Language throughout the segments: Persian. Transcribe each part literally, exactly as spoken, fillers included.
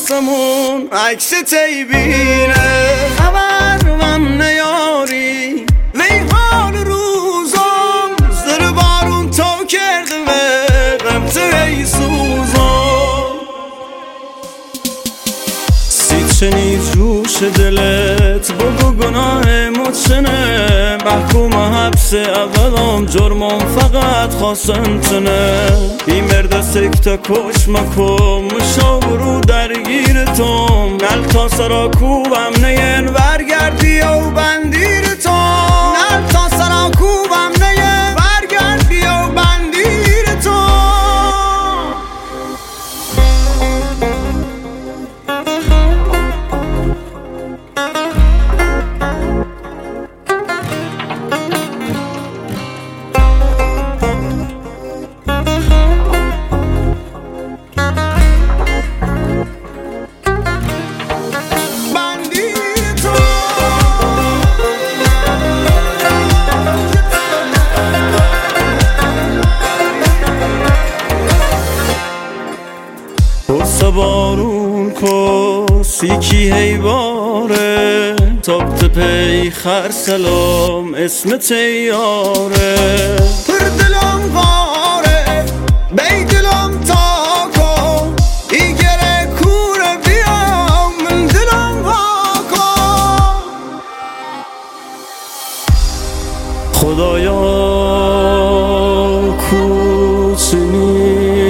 آسمون عکس تیبینه، خبر من نیاری وی حال روزم زر بارون تو کرده و غمت ای سوزم. سی چنی جوش دلت بگو گناه مچنه، محکوم حبس اولم جرمم فقط خواستن تنه. بی مرد سکتا کش مکم مشاورو درگیر توم، نل تا سرا کوبم نین برگرد بیا و بندیر توم، نل تا سرا کوبم نین برگرد بیا و بندیر توم. پرس بارون کس یکی هی باره، تابت پی خر سلام اسم تیاره. پر دلم غاره بی دلم تاکو، ایگره کوره بیام من دلم واکو. خدایا کوچنی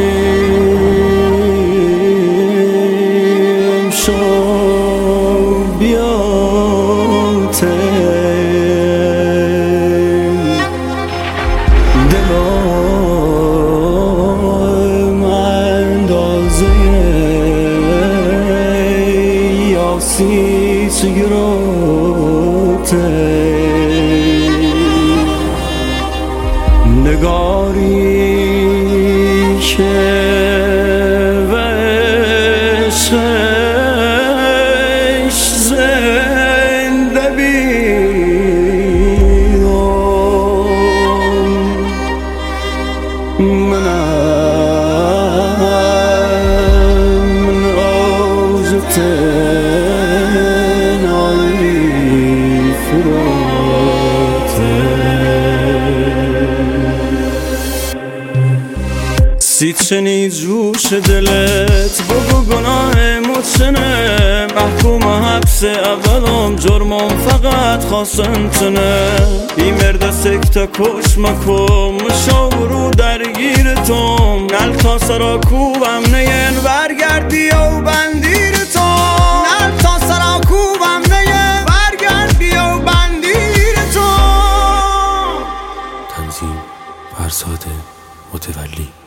سی سیگروته نگاری که وشش زنده بیدم منم من آزته سی چنی جوش دلت بگو گناه مچنه، محکوم حبس اولم جرمم فقط خواستن تنه. بی مرد سکتا کش مکم مشاورو درگیر توم، نل تا سرا کوبم نین برگرد بیا و بندیر توم، نل تا سرا کوبم نین برگرد بیا و بندیر توم. تنظیم فرزاد متولی.